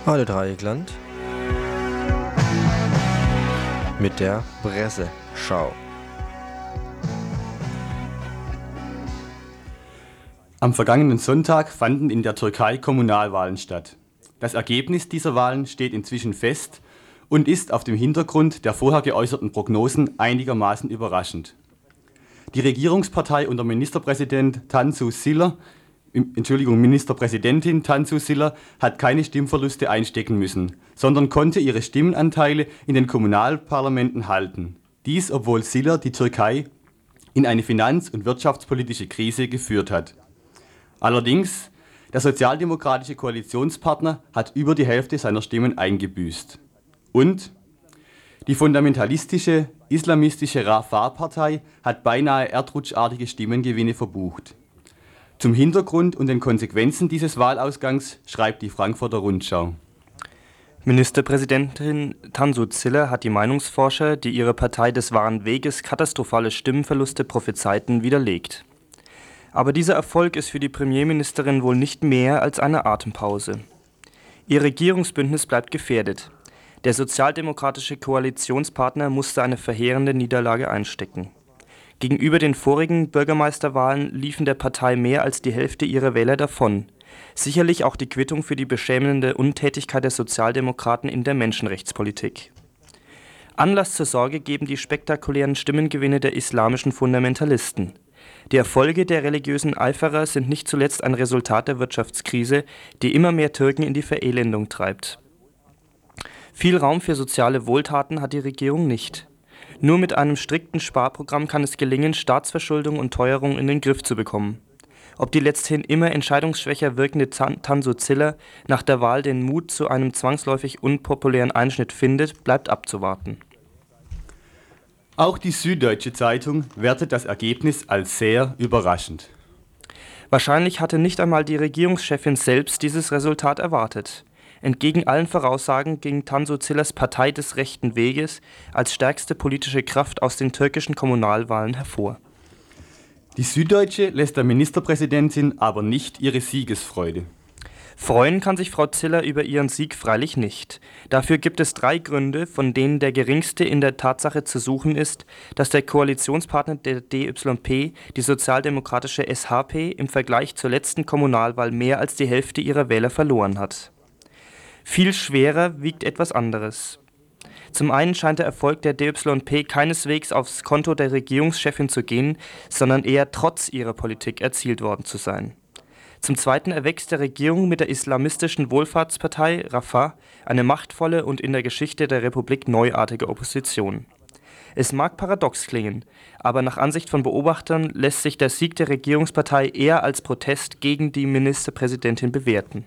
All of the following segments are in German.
Radio Dreieckland mit der Presseschau. Am vergangenen Sonntag fanden in der Türkei Kommunalwahlen statt. Das Ergebnis dieser Wahlen steht inzwischen fest und ist auf dem Hintergrund der vorher geäußerten Prognosen einigermaßen überraschend. Die Regierungspartei unter Ministerpräsidentin Tansu Çiller hat keine Stimmverluste einstecken müssen, sondern konnte ihre Stimmenanteile in den Kommunalparlamenten halten. Dies, obwohl Çiller die Türkei in eine finanz- und wirtschaftspolitische Krise geführt hat. Allerdings, der sozialdemokratische Koalitionspartner hat über die Hälfte seiner Stimmen eingebüßt. Und die fundamentalistische, islamistische Rafah-Partei hat beinahe erdrutschartige Stimmengewinne verbucht. Zum Hintergrund und den Konsequenzen dieses Wahlausgangs schreibt die Frankfurter Rundschau. Ministerpräsidentin Tansu Çiller hat die Meinungsforscher, die ihre Partei des wahren Weges katastrophale Stimmenverluste prophezeiten, widerlegt. Aber dieser Erfolg ist für die Premierministerin wohl nicht mehr als eine Atempause. Ihr Regierungsbündnis bleibt gefährdet. Der sozialdemokratische Koalitionspartner musste eine verheerende Niederlage einstecken. Gegenüber den vorigen Bürgermeisterwahlen liefen der Partei mehr als die Hälfte ihrer Wähler davon. Sicherlich auch die Quittung für die beschämende Untätigkeit der Sozialdemokraten in der Menschenrechtspolitik. Anlass zur Sorge geben die spektakulären Stimmengewinne der islamischen Fundamentalisten. Die Erfolge der religiösen Eiferer sind nicht zuletzt ein Resultat der Wirtschaftskrise, die immer mehr Türken in die Verelendung treibt. Viel Raum für soziale Wohltaten hat die Regierung nicht. Nur mit einem strikten Sparprogramm kann es gelingen, Staatsverschuldung und Teuerung in den Griff zu bekommen. Ob die letzthin immer entscheidungsschwächer wirkende Tansu Çiller nach der Wahl den Mut zu einem zwangsläufig unpopulären Einschnitt findet, bleibt abzuwarten. Auch die Süddeutsche Zeitung wertet das Ergebnis als sehr überraschend. Wahrscheinlich hatte nicht einmal die Regierungschefin selbst dieses Resultat erwartet. Entgegen allen Voraussagen ging Tansu Çillers Partei des rechten Weges als stärkste politische Kraft aus den türkischen Kommunalwahlen hervor. Die Süddeutsche lässt der Ministerpräsidentin aber nicht ihre Siegesfreude. Freuen kann sich Frau Çiller über ihren Sieg freilich nicht. Dafür gibt es 3 Gründe, von denen der geringste in der Tatsache zu suchen ist, dass der Koalitionspartner der DYP, die sozialdemokratische SHP, im Vergleich zur letzten Kommunalwahl mehr als die Hälfte ihrer Wähler verloren hat. Viel schwerer wiegt etwas anderes. Zum einen scheint der Erfolg der DYP keineswegs aufs Konto der Regierungschefin zu gehen, sondern eher trotz ihrer Politik erzielt worden zu sein. Zum Zweiten erwächst der Regierung mit der islamistischen Wohlfahrtspartei Rafah eine machtvolle und in der Geschichte der Republik neuartige Opposition. Es mag paradox klingen, aber nach Ansicht von Beobachtern lässt sich der Sieg der Regierungspartei eher als Protest gegen die Ministerpräsidentin bewerten.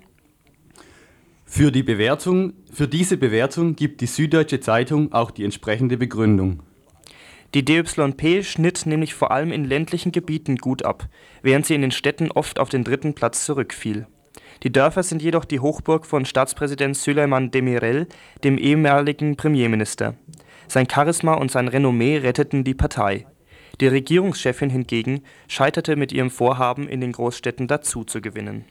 Für diese Bewertung gibt die Süddeutsche Zeitung auch die entsprechende Begründung. Die DYP schnitt nämlich vor allem in ländlichen Gebieten gut ab, während sie in den Städten oft auf den 3. Platz zurückfiel. Die Dörfer sind jedoch die Hochburg von Staatspräsident Süleyman Demirel, dem ehemaligen Premierminister. Sein Charisma und sein Renommee retteten die Partei. Die Regierungschefin hingegen scheiterte mit ihrem Vorhaben, in den Großstädten dazu zu gewinnen.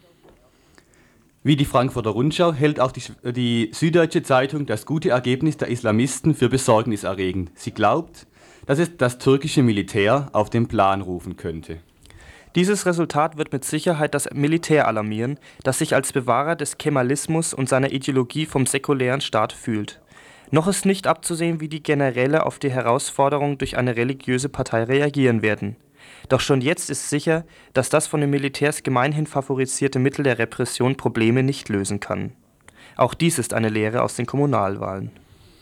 Wie die Frankfurter Rundschau hält auch die Süddeutsche Zeitung das gute Ergebnis der Islamisten für besorgniserregend. Sie glaubt, dass es das türkische Militär auf den Plan rufen könnte. Dieses Resultat wird mit Sicherheit das Militär alarmieren, das sich als Bewahrer des Kemalismus und seiner Ideologie vom säkulären Staat fühlt. Noch ist nicht abzusehen, wie die Generäle auf die Herausforderung durch eine religiöse Partei reagieren werden. Doch schon jetzt ist sicher, dass das von den Militärs gemeinhin favorisierte Mittel der Repression Probleme nicht lösen kann. Auch dies ist eine Lehre aus den Kommunalwahlen.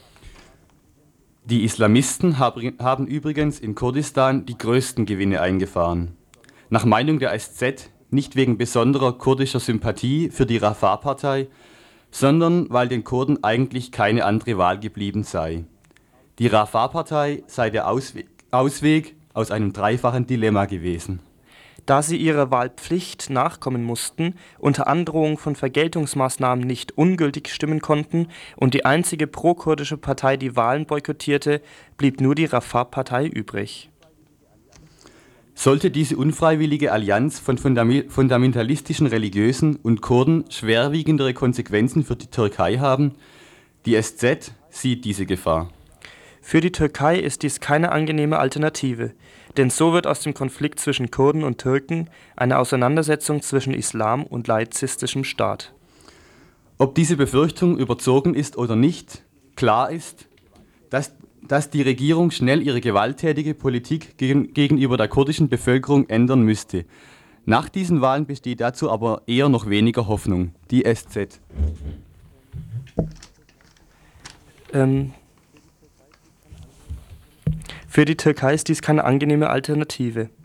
Die Islamisten haben übrigens in Kurdistan die größten Gewinne eingefahren. Nach Meinung der SZ nicht wegen besonderer kurdischer Sympathie für die Rafah-Partei, sondern weil den Kurden eigentlich keine andere Wahl geblieben sei. Die Rafah-Partei sei der Ausweg aus einem dreifachen Dilemma gewesen. Da sie ihrer Wahlpflicht nachkommen mussten, unter Androhung von Vergeltungsmaßnahmen nicht ungültig stimmen konnten und die einzige pro-kurdische Partei die Wahlen boykottierte, blieb nur die Rafah-Partei übrig. Sollte diese unfreiwillige Allianz von fundamentalistischen Religiösen und Kurden schwerwiegendere Konsequenzen für die Türkei haben? Die SZ sieht diese Gefahr. Für die Türkei ist dies keine angenehme Alternative, denn so wird aus dem Konflikt zwischen Kurden und Türken eine Auseinandersetzung zwischen Islam und laizistischem Staat. Ob diese Befürchtung überzogen ist oder nicht, klar ist, dass die Regierung schnell ihre gewalttätige Politik gegenüber der kurdischen Bevölkerung ändern müsste. Nach diesen Wahlen besteht dazu aber eher noch weniger Hoffnung. Die SZ. Für die Türkei ist dies keine angenehme Alternative,